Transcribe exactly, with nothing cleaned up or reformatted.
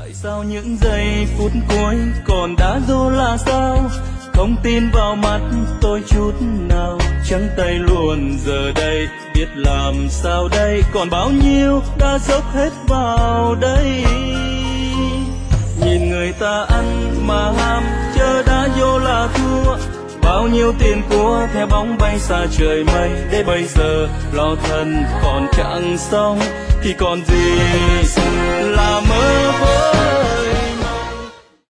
tại sao những giây phút cuối còn đã dỗ là sao, không tin vào mắt tôi chút nào, trắng tay luôn giờ đây biết làm sao đây, còn bao nhiêu đã dốc hết vào đây. Nhìn người ta ăn mà ham chớ đã vô là thua, bao nhiêu tiền của theo bóng bay xa trời mây, để bây giờ lo thân còn chẳng xong thì còn gì là mơ vỡ.